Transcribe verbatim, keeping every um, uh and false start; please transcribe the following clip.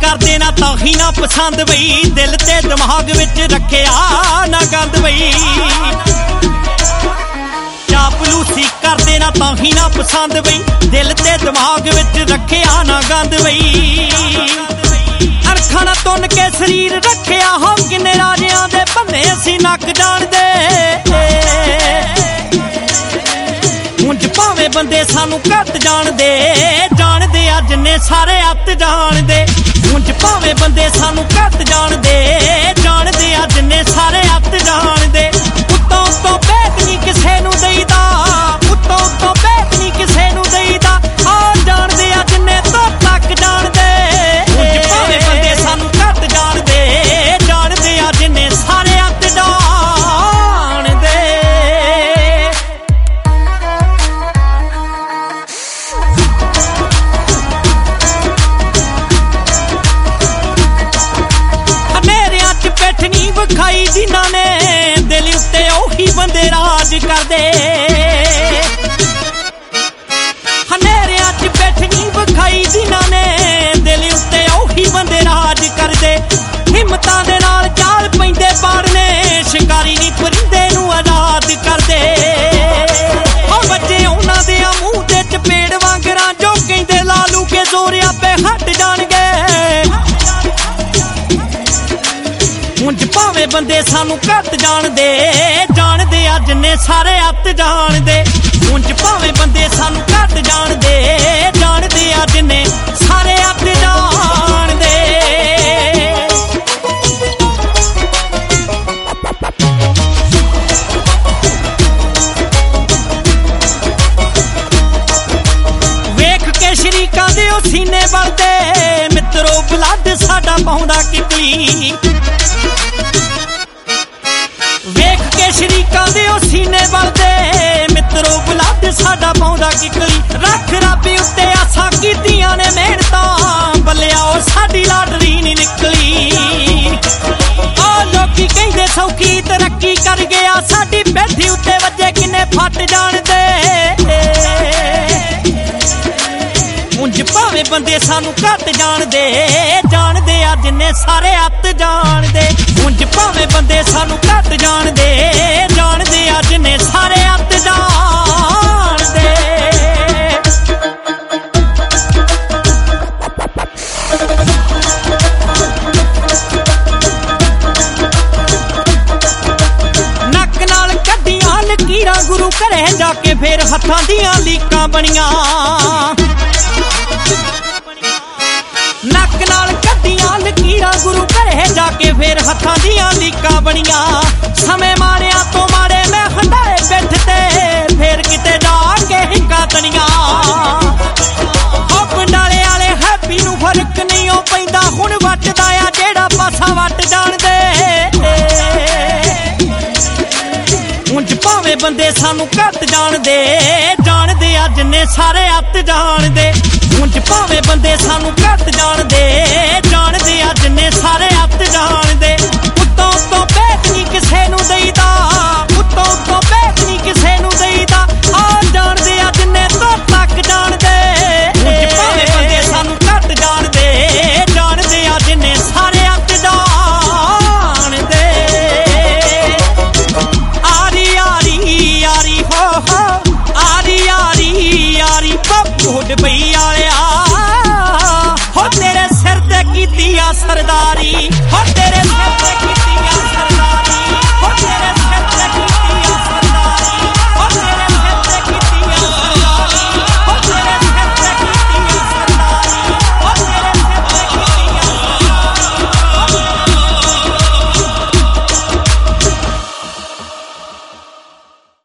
ਕਰਦੇ ਨਾ ਤਾਹੀ ਨਾ ਪਸੰਦ ਬਈ ਦਿਲ ਤੇ ਦਿਮਾਗ ਵਿੱਚ ਰੱਖਿਆ ਨਾ ਗੰਦ ਬਈ ਚਾਪਲੂਸੀ ਕਰਦੇ ਨਾ ਤਾਹੀ ਨਾ ਪਸੰਦ ਬਈ ਦਿਲ ਤੇ ਦਿਮਾਗ ਵਿੱਚ ਰੱਖਿਆ ਨਾ ਗੰਦ ਬਈ ਅਰਖਾਂ ਨਾ ਤੁੰਨ ਕੇ ਸਰੀਰ ਰੱਖਿਆ ਹੋ ਕਿੰਨੇ ਰਾਜਿਆਂ ਦੇ ਭੰਨੇ ਅਸੀਂ ਨੱਕ ਜਾਣਦੇ ਉਂਝ ਭਾਵੇਂ ਬੰਦੇ ਸਾਨੂੰ ਘੱਟ ਜਾਣਦੇ ਜਾਣਦੇ ਆ ਜਿੰਨੇ ਸਾਰੇ ਅੱਤ ਜਾਣਦੇ ਉਂਝ ਭਾਵੇਂ ਬੰਦੇ ਸਾਨੂੰ ਘੱਟ ਜਾਣਦੇ ਜਾਣਦੇ ਆ ਜਿੰਨੇ ਸਾਰੇ ਅੱਤ ਜਾਣਦੇ ਉੱਤੋਂ ਉੱਤੋਂ ਭੇਤ ਨਹੀਂ ਕਿਸੇ ਨੂੰ ਦੇਈਦਾ ਉੱਤੋਂ ਉੱਤੋਂ ਭੇਤ ਨਹੀਂ ਕਿਸੇ ਨੂੰ ਦੇਈਦਾ ਆ ਜਾਣਦੇ ਆ ਜਿੰਨੇ ਤੋਂ ਤੱਕ ਜਾਣਦੇ ਉਂਝ ਭਾਵੇਂ ਬੰਦੇ ਸਾਨੂੰ ਘੱਟ ਜਾਣਦੇ ਜਾਣਦੇ ਆ ਜਿੰਨੇ ਸਾਰੇ ਅੱਤ ਜਾਣਦੇ ਹਨੇਰਿਆਂ 'ਚ ਬੈਠਣੀ ਵਿਖਾਈ ਜਿਨ੍ਹਾਂ ਨੇ ਦਿਲ ਉੱਤੇ ਉਹੀ ਬੰਦੇ ਰਾਜ ਕਰਦੇ ਹਨੇਰਿਆਂ 'ਚ ਬੈਠਣੀ ਵਿਖਾਈ ਜਿਨ੍ਹਾਂ ਨੇ ਦਿਲ ਉੱਤੇ ਉਹੀ ਬੰਦੇ ਰਾਜ ਕਰਦੇ ਹਿੰਮਤਾਂ ਦੇ ਨਾਲ ਚਾਲ ਪੈਂਦੇ ਬਾੜ ਨੇ ਸ਼ਿਕਾਰੀ ਨਹੀਂ ਪਰਿੰਦੇ ਨੂੰ ਆਜ਼ਾਦ ਕਰਦੇ ਹੋ ਬੱਚੇ ਉਹਨਾਂ ਦੇ ਆ ਮੂੰਹ ਤੇ ਚਪੇੜ ਵਾਂਗਰਾਂ ਜੋ ਕਹਿੰਦੇ ਲਾਲੂ ਕੇ ਜ਼ੋਰਿਆਂ ਪੇ ਹਟ ਜਾਣਗੇ ਉਂਝ ਭਾਵੇਂ ਬੰਦੇ ਸਾਨੂੰ ਘੱਟ ਜਾਣਦੇ ਜਾਣਦੇ ਆ ਜਿੰਨੇ ਸਾਰੇ ਅੱਤ ਜਾਣਦੇ ਉਂਝ ਭਾਵੇਂ ਬੰਦੇ ਸਾਨੂੰ ਘੱਟ ਜਾਣਦੇ ਜਾਣਦੇ ਆ ਜਿੰਨੇ ਸਾਰੇ ਅੱਤ ਜਾਣਦੇ ਵੇਖ ਕੇ ਸ਼ਰੀਕਾਂ ਦੇ ਉਹ ਸੀਨੇ ਵਲਦੇ ਮਿੱਤਰੋ ਬਲੱਡ ਸਾਡਾ ਪਾਉਂਦਾ ਕਿਕਲੀ ਵੇਖ ਕੇ ਸ਼ਰੀਕਾਂ ਦੇ ਉਹ ਸੀਨੇ ਵਲਦੇ ਮਿੱਤਰੋ ਬਲੱਡ ਸਾਡਾ ਪਾਉਂਦਾ ਕਿਕਲੀ ਰੱਖ ਰੱਬੀ ਉੱਤੇ ਆਸਾਂ ਕੀਤੀਆਂ ਨੇ ਮਿਹਨਤਾਂ ਬੱਲਿਆ ਉਹ ਸਾਡੀ ਲਾਟਰੀ ਨਹੀਂ ਨਿਕਲੀ ਆ ਲੋਕੀ ਕਹਿੰਦੇ ਸੌਖੀ ਤਰੱਕੀ ਕਰ ਗਿਆ ਸਾਡੀ ਬੈਠੀ ਉੱਤੇ ਵੱਜੇ ਕਿੰਨੇ ਫੱਟ ਜਾਣਦੇ ਉਂਝ ਭਾਵੇਂ ਬੰਦੇ ਸਾਨੂੰ ਘੱਟ ਜਾਣਦੇ ਜਾਣਦੇ ਆ ਜਿੰਨੇ ਸਾਰੇ ਅੱਤ ਜਾਣਦੇ ਉਂਝ ਭਾਵੇਂ ਬੰਦੇ ਸਾਨੂੰ ਘੱਟ ਜਾਣਦੇ ਜਾਣਦੇ ਆ ਜਿੰਨੇ ਸਾਰੇ ਅੱਤ ਜਾਣਦੇ ਨੱਕ ਨਾਲ ਕੱਢੀਆਂ ਲਕੀਰਾਂ ਗੁਰੂ ਘਰੇ ਜਾ ਕੇ ਫੇਰ ਹੱਥਾਂ ਦੀਆਂ ਲੀਕਾਂ ਬਣੀਆਂ ਨੱਕ ਨਾਲ ਕੱਢੀਆਂ ਲਕੀਰਾਂ ਗੁਰੂ ਘਰੇ ਜਾ ਕੇ ਫੇਰ ਹੱਥਾਂ ਦੀਆਂ ਲੀਕਾਂ ਬਣੀਆਂ ਸਮੇਂ ਮਾਰਿਆਂ ਤੋਂ ਮਾਰੇ ਮੈਂ ਹੰਡਾਏ ਪਿੱਠ ਤੇ ਫੇਰ ਕਿਤੇ ਜਾ ਕੇ ਹਿੱਕਾਂ ਤਣੀਆਂ ਹੋ ਪਿੰਡਾਲੇ ਵਾਲੇ ਹੈਪੀ ਨੂੰ ਫਰਕ ਨਹੀਂ ਉਹ ਪੈਂਦਾ ਹੁਣ ਵੱਟਦਾ ਆ ਜਿਹੜਾ ਪਾਸਾ ਵੱਟ ਜਾਣਦੇ ਉਂਝ ਭਾਵੇਂ ਬੰਦੇ ਸਾਨੂੰ ਘੱਟ ਜਾਣਦੇ ਜਾਣਦੇ ਆ ਜਿੰਨੇ ਸਾਰੇ ਅੱਤ ਜਾਣਦੇ ਉਂਝ ਭਾਵੇਂ ਬੰਦੇ ਸਾਨੂੰ ਘੱਟ ਜਾਣਦੇ ਜਾਣਦੇ ਆ ਜਿੰਨੇ ਸਾਰੇ ਅੱਤ ਜਾਣਦੇ ਉੱਤੋਂ ਉੱਤੋਂ ਭੇਤ ਨਹੀਂ ਕਿਸੇ ਨੂੰ ਦੇਈਦਾ ਉੱਤੋਂ ਉੱਤੋਂ ਭੇਤ ਨਹੀਂ ਕਿਸੇ ਨੂੰ ਦੇਈਦਾ ਆ ਜਾਣਦੇ ਆ ਜਿੰਨੇ ਤੋਂ ਤੱਕ ਜਾਣਦੇ ਉਂਝ ਭਾਵੇਂ ਬੰਦੇ ਸਾਨੂੰ ਘੱਟ ਜਾਣਦੇ ਜਾਣਦੇ ਆ ਜਿੰਨੇ ਸਾਰੇ ਅੱਤ ਜਾਣਦੇ ਆਰੀ ਆਰੀ ਆਰੀ ਹੋ ਹੋ ਆਰੀ ਆਰੀ ਆਰੀ ਬੱਬੂ ਡਬਈ ਆਲਿਆ ਹੋ ਤੇਰੇ ਸਿਰ ਤੇ ਕੀਤੀ ਆ ਸਰਦਾਰੀ